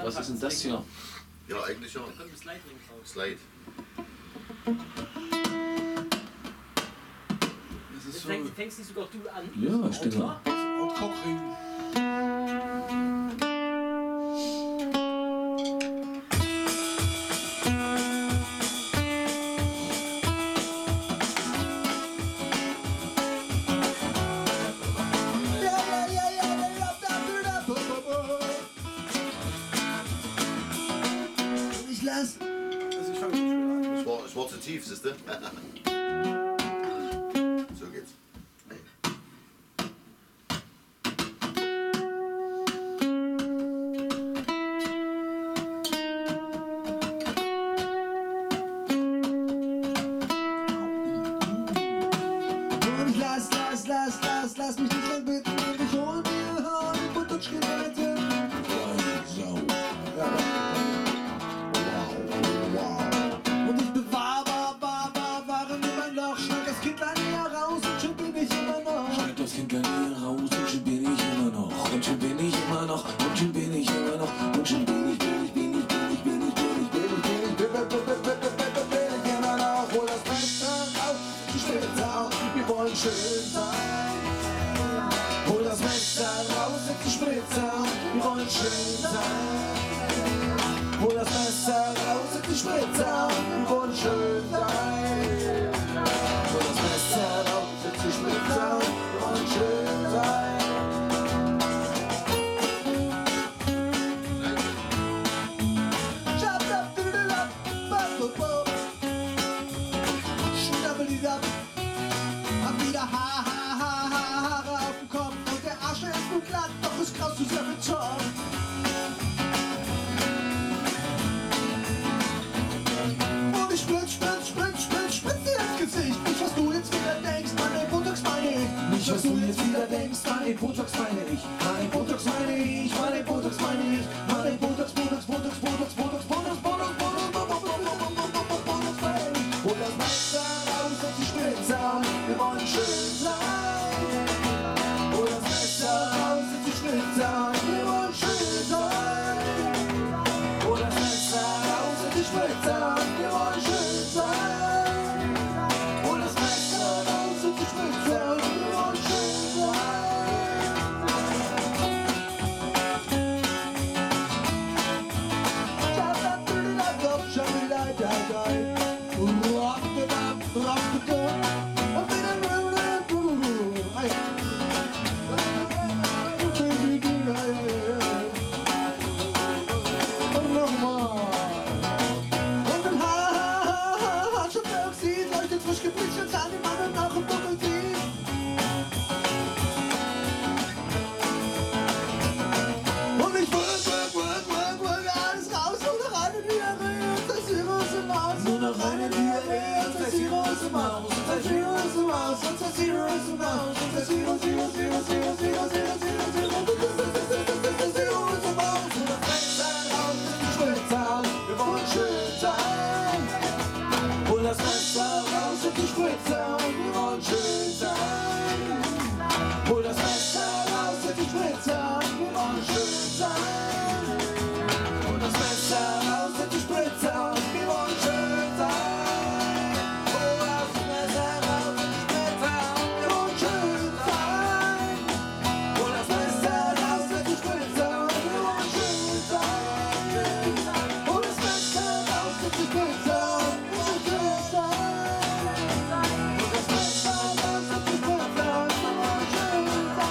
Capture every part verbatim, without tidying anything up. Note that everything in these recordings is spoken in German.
Was ist denn das hier? Ja, eigentlich schon. Da kommt ein Slide-Ring drauf. Slide. Das ist Jetzt so. fängst, fängst nicht sogar du an. Ja, stimmt. Oder? Und Cockring. Ich lass. Also ich fange schon an. Das war, das war zu tief, siehst du? So geht's. Und ich lass, lass, lass, lass, lass mich nicht mehr bitten. Ich hol mir ein Butterschgelette. Und ich bewahr, war, war, war, waren in mein Loch. Schneid das Kindlein hier raus und schon bin ich immer noch. Schneid das Kindlein hier raus und schon bin ich immer noch. Und schon bin ich immer noch. Und schon bin ich immer noch. Und schon bin ich, bin ich, bin ich, bin ich, bin ich, bin ich, bin ich, bin ich, bin ich, bin ich, bin ich immer noch. Hol das Messer raus, die Spitze auf, wir wollen schön sein. Hol das Messer raus, die Spritze auf, wir wollen schön sein. Hol das Messer raus, die Spritze auf, wir wollen schön sein. Hol das Messer raus, die Spritze auf, wir wollen schön sein. Schnabbelidab. Hab wieder Ha, Ha, Ha, Ha, Haare auf dem Kopf. Und der Arsch ist nur glatt, doch ist kraus zu sehr Beton. Und ich spritz, spritz, spritz, spritz, spritz dir ins Gesicht. Nicht, was du jetzt wieder denkst, meine Botox meine ich. Nicht, was du jetzt wieder denkst, meine Botox meine ich. Meine Botox meine ich, meine Botox meine ich. Meine Botox, Botox, Botox, Botox, Botox, Botox, Botox, Botox, Botox, Botox, Botox meine ich. Hol das Messer raus und die Spritze auf, wir wollen schön sein. Hol das Messer raus und die Spritze auf, wir wollen schön sein. Hol das Messer raus und die Spritze auf, wir wollen schön sein. Hol das Messer raus und die Spritze auf, wir wollen schön sein. Und ich work, work, work, work, work, alles raus und noch eine Diarrhee und das Virus im Haus. Nur noch eine Diarrhee und das Virus im Haus. Und das Virus im Haus. Und das Virus im Haus. Und das Virus, Virus, Virus, Virus, Virus, Virus, Virus, Virus, das Virus im Haus. Und das Messer raus, die Spritze auf, wir wollen schön sein. Hol das Messer Raus und die Spritze auf, wir wollen schön sein. hol das Messer Raus und die Spritze auf, wir wollen schön sein. hol das Messer Raus und die Spritze auf, wir wollen schön sein. hol das Messer raus und die Spritze auf, Wir wollen schön sein. hol das Messer Raus und die Spritze auf, wir wollen schön sein. Hol das Messer raus und die Spritze auf, wir wollen schön sein. Hol das Messer raus und die Spritze auf, wir wollen schön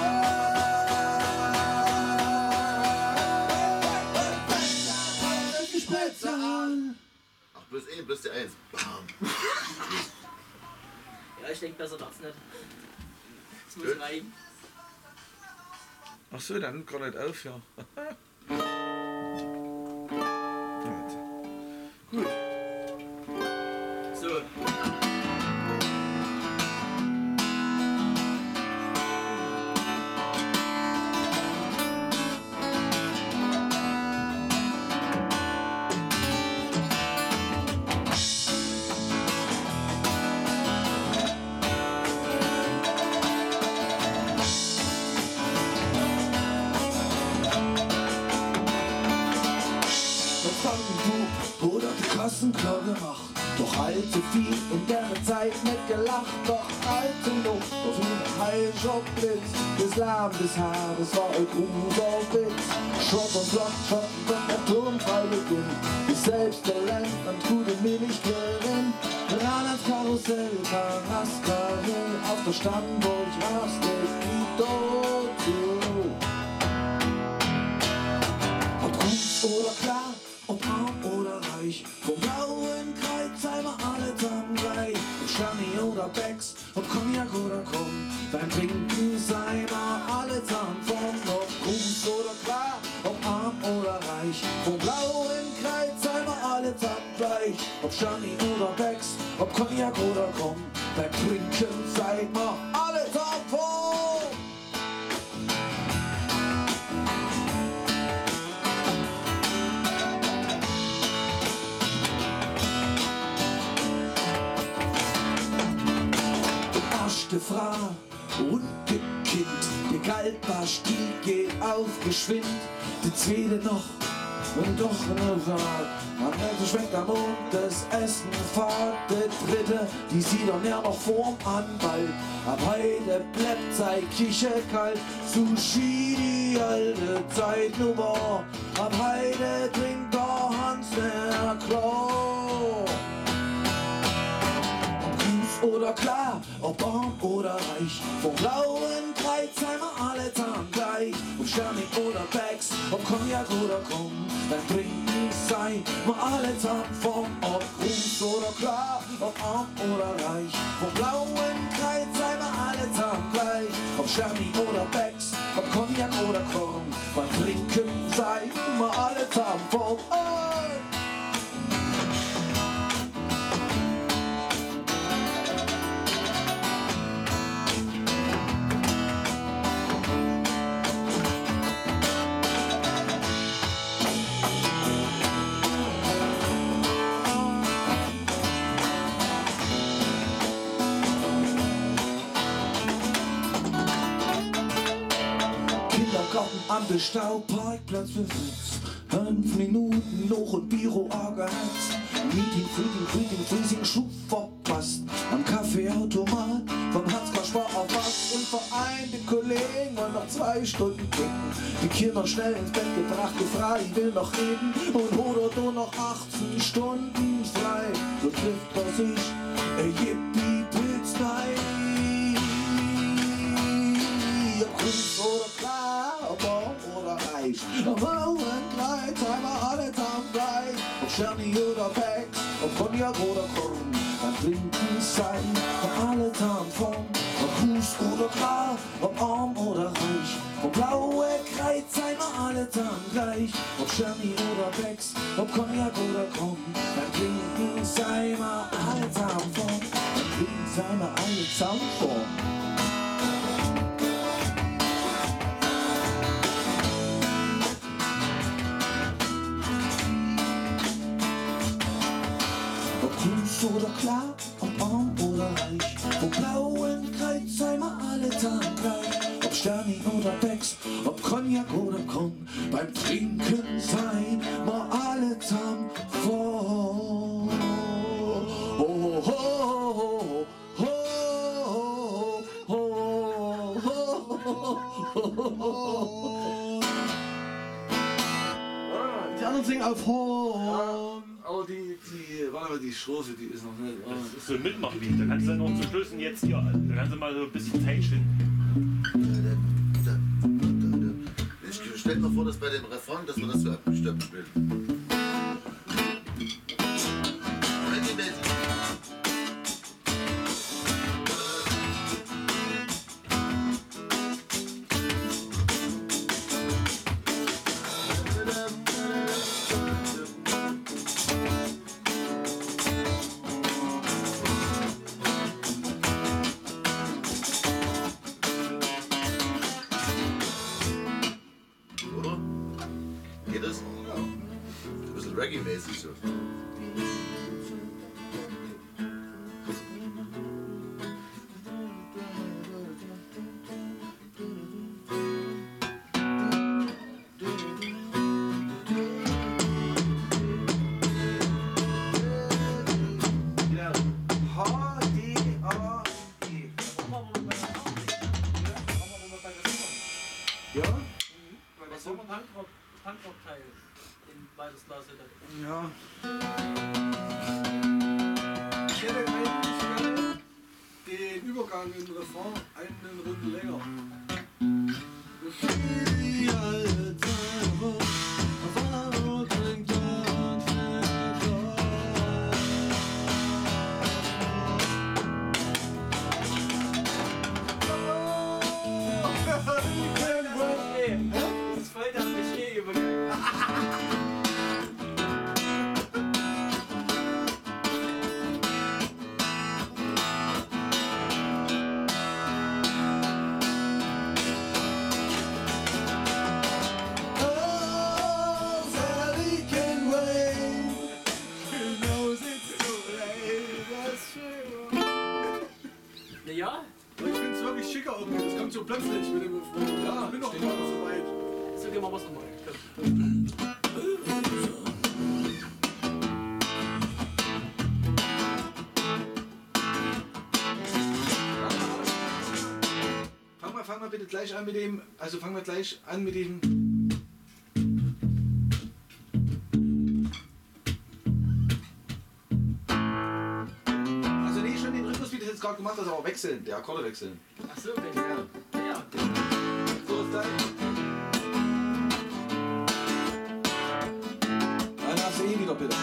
sein. Die Spritze an. Ach, plus E, plus die eins. Bam. Ja, ich denke, besser darf's nicht. Es muss Gut. rein. Ach so, dann gar nicht auf, ja. Gut. So. Straßen klar gemacht, doch alte viel in der Zeit nicht gelacht, doch alte Luft auf den Heiljob-Blitz, das Lärm des Haares war ein großer Witz. Schrott und Block, Schotten und der Turmfrei beginnt, bis selbst der Land an gute Milch gewinnt. Ran ans Karussell, Karaskarin, auf der Stammburg rastet die Dojo. Ob gut oder klar, ob arm oder reich, vom blauen Kreuz sei wir alle dann gleich. Ob Stani oder Becks, ob Cognac oder Krumm, beim Trinken sei wir alle dann vom. Ob gut oder klar, ob arm oder reich, vom blauen Kreuz sei wir alle dann gleich. Ob Stani oder Becks, ob Cognac oder Krumm, beim Trinken sei wir alle dann vom. Die Frau und die Kind, der Galtbar-Stiel geht auf geschwind, die zweite noch und doch eine Fahrt. Am Ende schmeckt am Mund das Essen fahrt, der dritte, die sieht dann ja noch vorm Anwalt. Ab heute bleibt sei Küche kalt, Sushi die alte Zeit nur war. Ab heute trinkt der Hans mehr klar. Oder klar, ob arm oder reich, vom blauen Kreuz sei wir alle dann gleich. Ob Sternig oder Becks, ob Cognac oder Krumm, beim Trinken sei wir alle dann vom. Ob groß oder klar, ob arm oder reich, vom blauen Kreuz sei wir alle dann gleich. Ob Sternig oder Becks, ob Cognac oder Krumm, beim Trinken sei wir alle dann vom. Oh! Am Bestauparkplatz für Fritz, fünf Minuten noch und Biro angeheizt. Meeting, Freaking, Freaking, Freezing, Schub verpasst. Am Kaffeeautomat vom Hansgar Spar auf was. Im Verein, die Kollegen wollen noch zwei Stunden kicken. Die Kinder schnell ins Bett gebracht, gefragt, ich will noch reden. Und oder du noch achtzehn Stunden frei. So trifft er sich, er gibt die Pilz, nein. Grüß oder klar, ob arm oder reich, ob blauen Kleid, sei wir alle dann gleich. Ob Sterni oder Becks, ob Cognac oder Krumm, beim Trinken sei wir alle dann vom. Ob Fuß oder klar, ob arm oder reich, ob blaue Kreuz, sei wir alle dann gleich. Ob Sterni oder Becks, ob Cognac oder Krumm, beim Trinken sei wir alle dann vom. Beim Trinken sei wir alle dann vom. Oder klar, ob arm oder reich, vom blauen Kreuz sei wir alle dann gleich. Ob Sterni oder Becks, ob Cognac oder Krumm, beim Trinken sei wir alle dann vor. Oh, oh, oh, oh, oh, oh, oh, oh. Die anderen singen auf Horn. Aber die, die, warte mal, die Strophe, die ist noch nicht. Das ist so ein Mitmachlied, da kannst du dann noch zu Schlüssen jetzt hier, da kannst du mal so ein bisschen feilschen. Ich stell mir vor, dass bei dem Refrain, dass wir das so abgestimmt spielen. Reggae-mäßig so. mal Punkrock, Punkrock-Teil in Weitersglas hätte. Ja. Ich hätte eigentlich gerne den Übergang in den Refrain eine Runde länger. Die alte Zeit, auf einer roten Gott Das ist voll der Klischee-Übergang. Ja, Ich finde es wirklich schicker irgendwie. Das kommt so plötzlich mit dem Refrain. Ja, ich bin noch nicht so weit. so gehen wir was nochmal. Komm. Fang mal, fang mal bitte gleich an mit dem, also fangen wir gleich an mit dem. Also nee, schon den Rhythmus, wie du das jetzt gerade gemacht hast, aber wechseln, der Akkorde wechseln. Achso, okay. Ja. Ja, ja. So ist dein. Dann darfst du eh wieder bitte.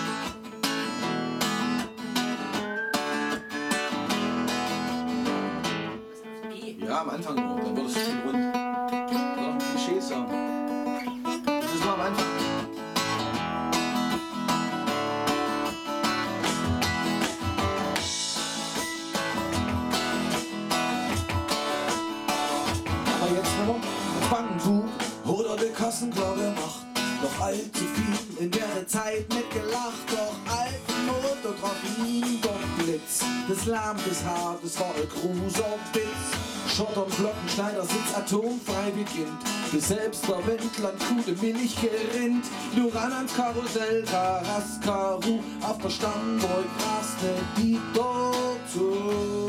E. Ja, am Anfang nur, dann wird es schön rund. Noch ein Klischee-Song. Das ist mal am Anfang. Aber jetzt nur ein Bankentuch oder die Kassenglocke macht noch allzu viel in der Zeit mitgelacht, doch alten Motortrophien, doch Blitz des Lampes Haar, das war ein Cruiser Blitz. Schotter und Glockenschneider Sitz atomfrei beginnt, bis selbst der Wendland gute Milch gerinnt. Nur ran ans Karussell, Karaskaru, auf der Stammburg raste die dort zu.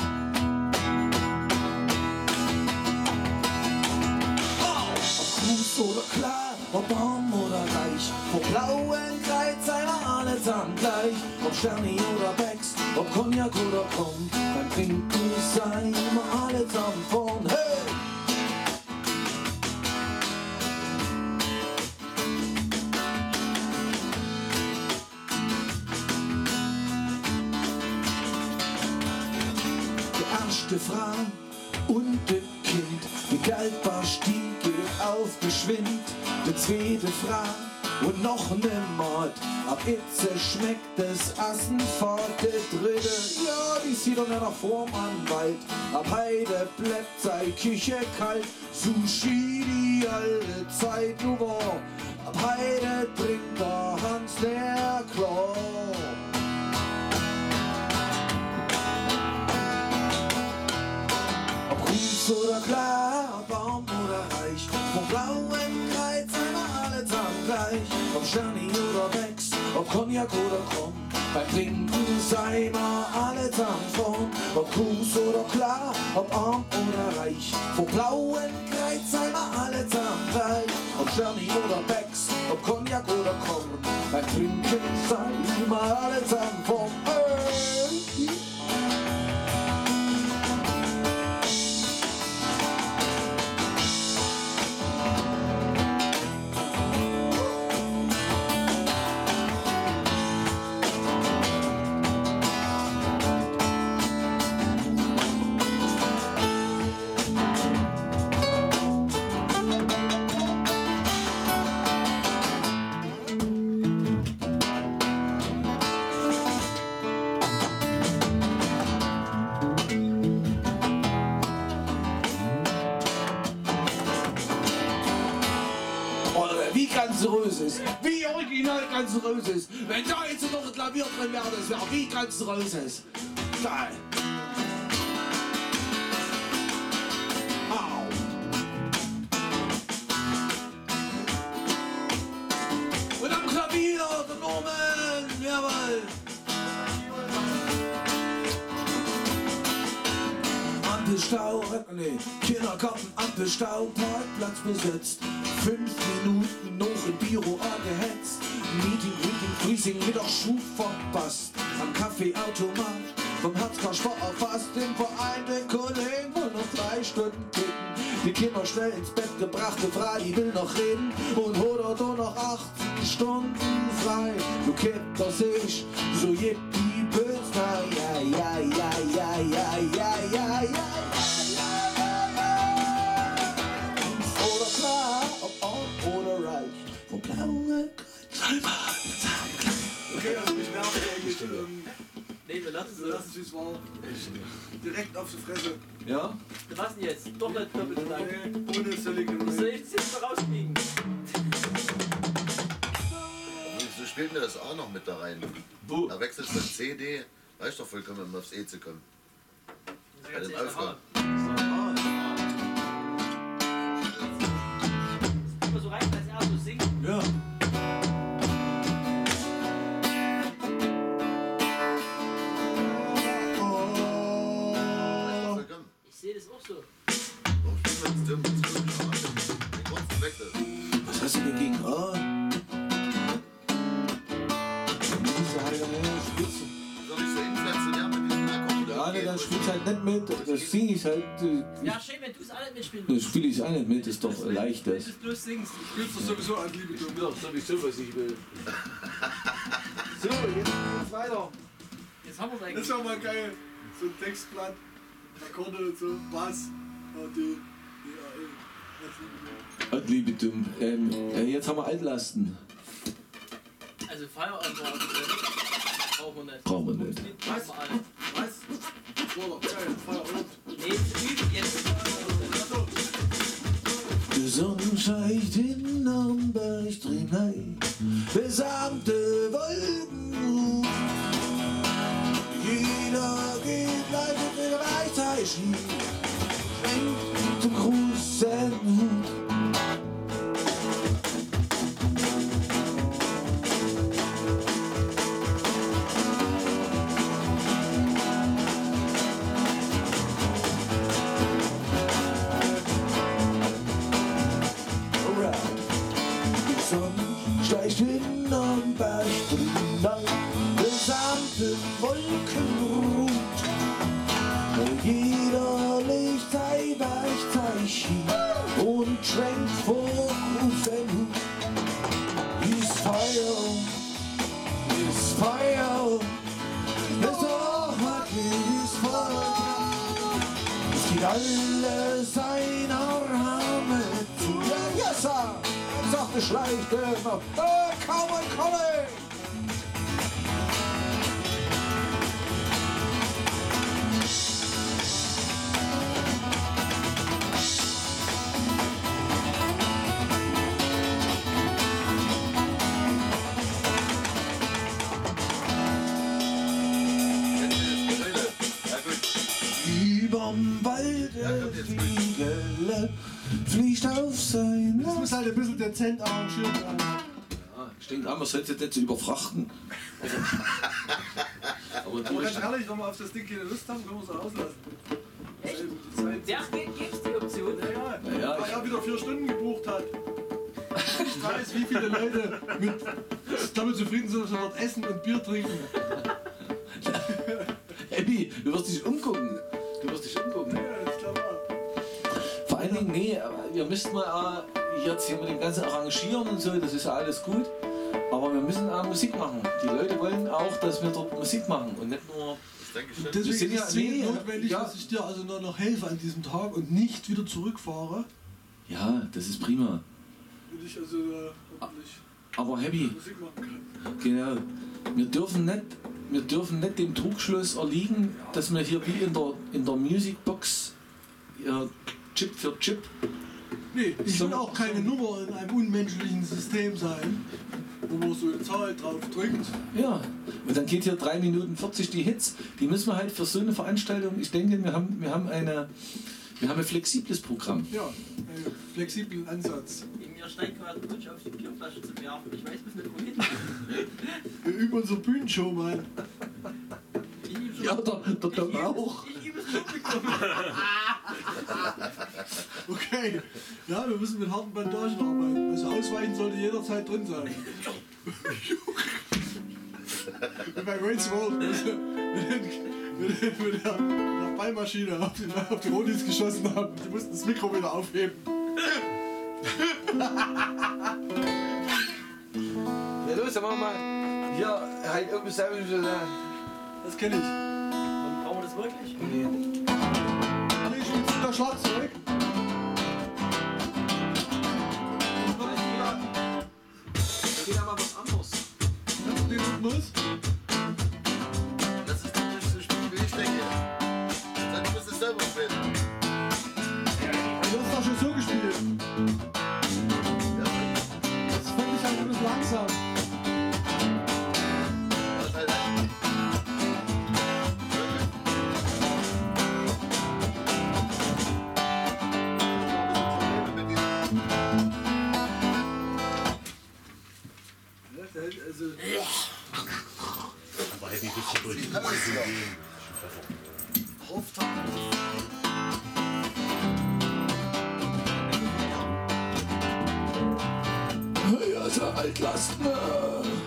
Fuß oder klar, ob arm oder reich, vom blauen Kreuz seien wir allesamt gleich. Ob Sterni oder Becks, ob Cognac oder Kron, beim Trinken seien wir allesamt vorn. Hey! Die erste Frau und das Kind, die Geldbar stieg auf geschwind, die zweite Frau und noch ne Mord. Ab Itze schmeckt es Assen vor der dritte. Ja, die sieht doch nicht nach vorm Anwalt. Ab Heide bleibt sei Küche kalt. Sushi die alte Zeit nur war. Ab Heide trinkt der Hans der Klar. Ob Grüß oder klar, ob arm oder reich, vom blauen Kreuz seien wir allesamt gleich. Ob Sterni oder Becks, ob Cognac oder Kron, beim Trinken seien wir allesamt vorn. Ob Gruß oder klar, ob arm oder reich, vom blauen Kreuz seien wir allesamt gleich. Ob Sterni oder Becks, ob Cognac oder Kron, beim Trinken seien wir allesamt vorn. Hey. Wie Guns N' Roses, wie original Guns N' Roses. Wenn da jetzt noch ein Klavier drin wäre, das wäre wie Guns N' Roses. Geil. Au. Und am Klavier, der Norman, jawohl. Ampelstau, nee, Kindergarten, Ampelstau, Parkplatz besetzt. Fünf Minuten noch im Büro angehetzt. Meeting, Meeting, Freezing mit der Schuh verpasst. Am Kaffeeautomat vom Herzkasper erfasst. Im Verein den Kollegen wollen noch drei Stunden ticken. Die Kinder schnell ins Bett gebracht, die Frau, die will noch reden. Und hat er noch achtzig Stunden frei. Du kennst das ich, so yippie bös. Ja, ja, ja, ja, ja, ja, ja, ja, ja. Oder klar, ob on oder right. Vom blauen Okay, also mich nervt eigentlich. Ähm, Nee, wir lassen wir lassen es, war direkt auf die Fresse. Ja? Wir lassen jetzt. Doch nicht doppelt lang. Nee, ohne Celebration. Soll ich das jetzt mal rauskriegen? So spielt mir das auch noch mit da rein. Wo? Da wechselst du C D, weißt doch vollkommen, um aufs E zu kommen. Bei dem Aufhören. Immer so rein, als er so singt. Ja. Ich sehe das auch so. Warum spielt man das dumm? Das ist komisch, aber den kurzen Wechsel. Was hast du denn gegen A? Diese heilige Spitze. Ist doch nicht so inflationär mit diesem Akkord. Ja, ne, dann spielst halt nicht mit. Das singe ich halt. äh, Ja, schön, wenn du es alle mitspielen Das musst. spiele ich auch nicht mit, ist doch leicht Wenn das. du es bloß singst. Spielst du sowieso an Liebe dumm. Ja, sowieso, was ich will. So, jetzt geht's weiter. Jetzt haben wir es Das eigentlich. ist auch mal geil. So ein Textblatt, Akkorde und so, Bass, A, D, E, A, E. Hat liebe dumm. Ähm, äh, jetzt haben wir Altlasten. Also Feierabend brauchen wir nicht. Brauchen wir nicht. Was? Wir alle. Was? Voller Geil, Feierabend. Nee, üben jetzt. Die Sonne scheint in Nürnberg drin ein, besamte Wolken. Jeder geht leitet den Reichzeichen, schwenkt zum großen Hut. Die Sonne steigt in Nürnberg hinein, besamte Wolken ruht. Jeder legt sein Weichzeichen und schwenkt vor Rufen. Ist Feier, ist Feier, ist doch ist Feuer. Es geht alles seiner Arme zu. Ja, ja, sag, sagt der Schleichdörfer, äh, kaum ein Kolle. Überm Wald der Fliegele fliegt auf sein Das muss halt ein bisschen dezent arrangiert werden. Ja, ich denke, man sollte das nicht so überfrachten. Aber Aber ganz ehrlich, wenn wir auf das Ding keine Lust haben, können wir es auch auslassen. Echt? Die Zeit. Der gibt es die Option. Ja, ja. Ja, ja, Weil er wieder vier Stunden gebucht hat. Ich weiß, wie viele Leute mit damit zufrieden sind, dass wir dort essen und Bier trinken. Abby, du wirst dich umgucken. Du wirst dich umgucken. Ja, das ist klar. Vor allen Dingen, nee, aber ihr müsst mal äh, jetzt hier mit dem ganzen Arrangieren und so, das ist ja alles gut. Aber wir müssen auch Musik machen. Die Leute wollen auch, dass wir dort Musik machen und nicht nur. Das denke ich schon. Deswegen sind ja- ist es zwingend nee, notwendig, ja. dass ich dir also nur noch helfe an diesem Tag und nicht wieder zurückfahre. Ja, das ist prima. Und ich also äh, hoffentlich Aber Happy, Musik machen kann. genau. Wir dürfen nicht, wir dürfen nicht dem Trugschluss erliegen, dass wir hier wie in der, in der Musicbox ja, Chip für Chip. Nee, ich So- will auch keine Nummer in einem unmenschlichen System sein, wo man so eine Zahl drauf drückt. Ja, und dann geht hier drei Minuten vierzig die Hits. Die müssen wir halt für so eine Veranstaltung, ich denke, wir haben, wir haben, eine, wir haben ein flexibles Programm. Ja, einen flexiblen Ansatz. In mir steigt gerade ein Wunsch auf die Bierflasche zu werfen. Ich weiß bis nicht wohin. Wir üben unsere Bühnenshow mal. Ich übe schon- Ja, der, der ich Tom übe- auch. Ich übe das Publikum. Okay, ja, wir müssen mit harten Bandagen arbeiten. Also ausweichen sollte jederzeit drin sein. Wie bei Wayne's World, mit, mit, mit, mit, der, mit der Ballmaschine auf die, auf die Rodis geschossen haben. Die mussten das Mikro wieder aufheben. Ja, los, dann machen wir mal. Hier, halt irgendwie selber schon da. Das kenne ich. Und brauchen wir das wirklich? Nee. Nee, ich will das Schlagzeug. Geht aber was anderes. Kannst du den unten los? Das ist doch nicht so spielen, wie ich denke. Dann musst du es selber spielen. Du hast doch schon so gespielt. Ja, Das fand ich halt ein bisschen langsam. das halt ein. Also, Aber hätte ich richtig durch die Hose gehen. Hey, also Altlasten.